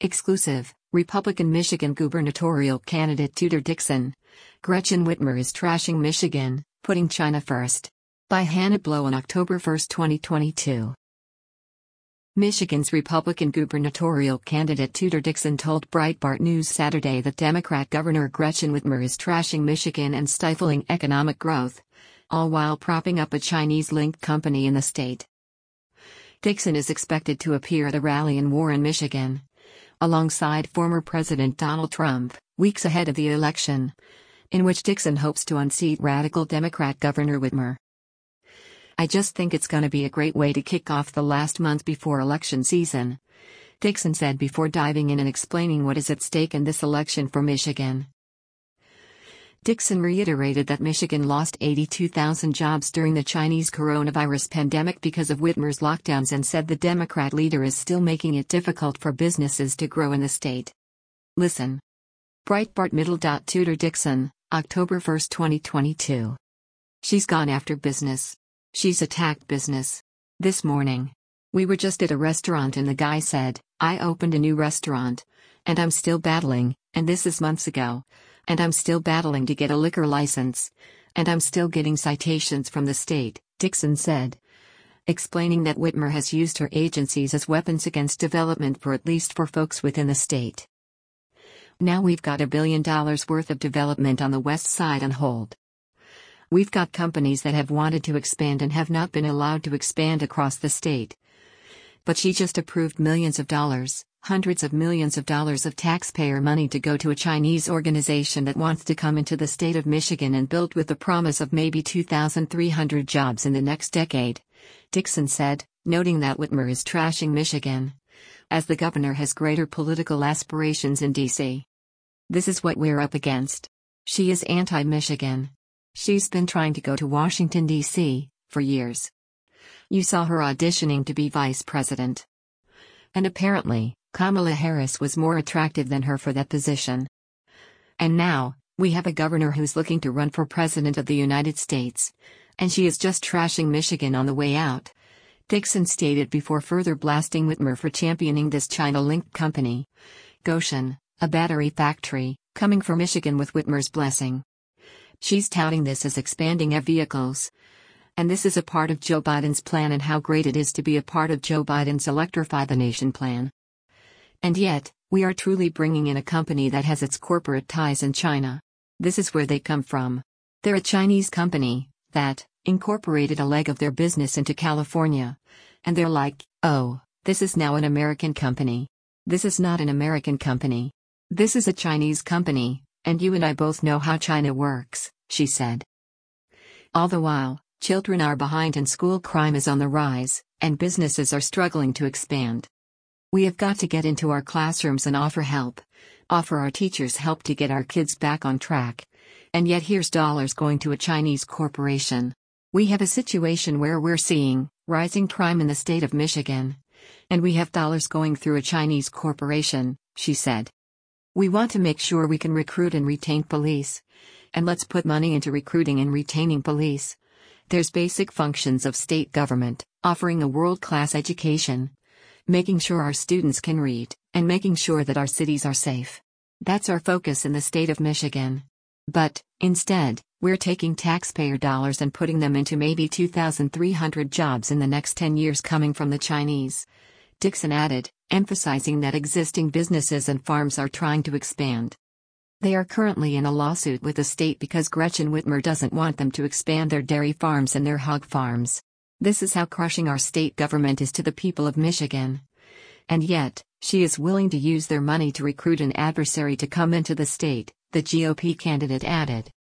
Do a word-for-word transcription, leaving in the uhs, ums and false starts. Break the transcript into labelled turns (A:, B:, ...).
A: Exclusive, Republican Michigan gubernatorial candidate Tudor Dixon. Gretchen Whitmer is trashing Michigan, putting China first. By Hannah Blow on October first, twenty twenty-two. Michigan's Republican gubernatorial candidate Tudor Dixon told Breitbart News Saturday that Democrat Governor Gretchen Whitmer is trashing Michigan and stifling economic growth, all while propping up a Chinese-linked company in the state. Dixon is expected to appear at a rally in Warren, Michigan, alongside former President Donald Trump, weeks ahead of the election, in which Dixon hopes to unseat radical Democrat Governor Whitmer. "I just think it's gonna be a great way to kick off the last month before election season," Dixon said before diving in and explaining what is at stake in this election for Michigan. Dixon reiterated that Michigan lost eighty-two thousand jobs during the Chinese coronavirus pandemic because of Whitmer's lockdowns and said the Democrat leader is still making it difficult for businesses to grow in the state. Listen. Breitbart Middle. Tudor Dixon, October first, twenty twenty-two. She's gone after business. She's attacked business. This morning. We were just at a restaurant and the guy said, "I opened a new restaurant. And I'm still battling, and this is months ago. And I'm still battling to get a liquor license. And I'm still getting citations from the state," Dixon said, explaining that Whitmer has used her agencies as weapons against development for at least four folks within the state. "Now we've got a billion dollars worth of development on the west side on hold. We've got companies that have wanted to expand and have not been allowed to expand across the state. But she just approved millions of dollars, hundreds of millions of dollars of taxpayer money to go to a Chinese organization that wants to come into the state of Michigan and build with the promise of maybe two thousand three hundred jobs in the next decade," Dixon said, noting that Whitmer is trashing Michigan, as the governor has greater political aspirations in D C "This is what we're up against. She is anti-Michigan. She's been trying to go to Washington, D C, for years. You saw her auditioning to be vice president. And apparently, Kamala Harris was more attractive than her for that position. And now, we have a governor who's looking to run for president of the United States. And she is just trashing Michigan on the way out," Dixon stated before further blasting Whitmer for championing this China-linked company, Gotion, a battery factory, coming for Michigan with Whitmer's blessing. She's touting this as expanding E V vehicles. And this is a part of Joe Biden's plan and how great it is to be a part of Joe Biden's Electrify the Nation plan. And yet, we are truly bringing in a company that has its corporate ties in China. This is where they come from. They're a Chinese company that incorporated a leg of their business into California. And they're like, oh, this is now an American company. This is not an American company. This is a Chinese company, and you and I both know how China works," she said. All the while, children are behind and school crime is on the rise, and businesses are struggling to expand. "We have got to get into our classrooms and offer help, offer our teachers help to get our kids back on track. And yet here's dollars going to a Chinese corporation. We have a situation where we're seeing rising crime in the state of Michigan. And we have dollars going through a Chinese corporation," she said. "We want to make sure we can recruit and retain police. And let's put money into recruiting and retaining police. There's basic functions of state government, offering a world-class education, making sure our students can read, and making sure that our cities are safe. That's our focus in the state of Michigan. But, instead, we're taking taxpayer dollars and putting them into maybe two thousand three hundred jobs in the next ten years coming from the Chinese," Dixon added, emphasizing that existing businesses and farms are trying to expand. They are currently in a lawsuit with the state because Gretchen Whitmer doesn't want them to expand their dairy farms and their hog farms. "This is how crushing our state government is to the people of Michigan. And yet, she is willing to use their money to recruit an adversary to come into the state," the G O P candidate added.